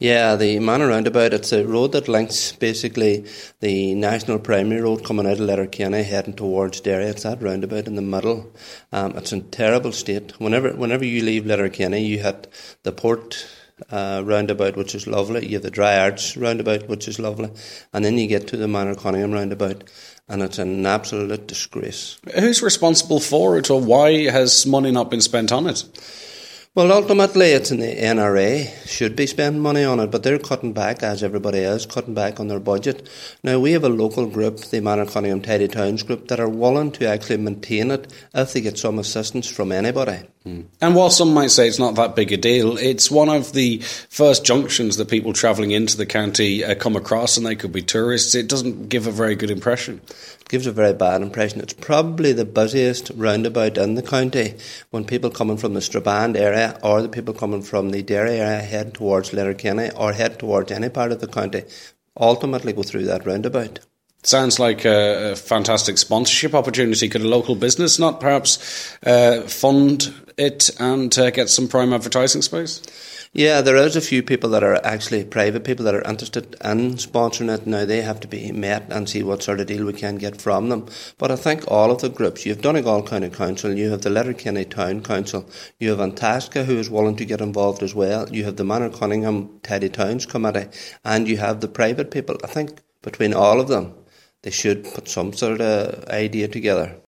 Yeah, the Manor Roundabout, it's a road that links basically the National Primary Road coming out of Letterkenny heading towards Derry. It's that roundabout in the middle. It's in terrible state. Whenever you leave Letterkenny, you hit the Port roundabout, which is lovely. You have the Dry Arch roundabout, which is lovely. And then you get to the Manor Cunningham roundabout, and it's an absolute disgrace. Who's responsible for it, or why has money not been spent on it? Well, ultimately, it's in the NRA should be spending money on it, but they're cutting back, as everybody is, cutting back on their budget. Now, we have a local group, the Manor Cunningham Tidy Towns group, that are willing to actually maintain it if they get some assistance from anybody. And while some might say it's not that big a deal, it's one of the first junctions that people travelling into the county come across, and they could be tourists. It doesn't give a very good impression. It gives a very bad impression. It's probably the busiest roundabout in the county when people coming from the Strabane area or the people coming from the Derry area head towards Letterkenny or head towards any part of the county ultimately go through that roundabout. Sounds like a fantastic sponsorship opportunity. Could a local business not perhaps fund it and get some prime advertising space? Yeah, there is a few people that are actually private people that are interested in sponsoring it. Now, they have to be met and see what sort of deal we can get from them. But I think all of the groups, you have Donegal County Council, you have the Letterkenny Town Council, you have Antasca, who is willing to get involved as well, you have the Manor Cunningham Tidy Towns Committee, and you have the private people. I think between all of them, they should put some sort of idea together.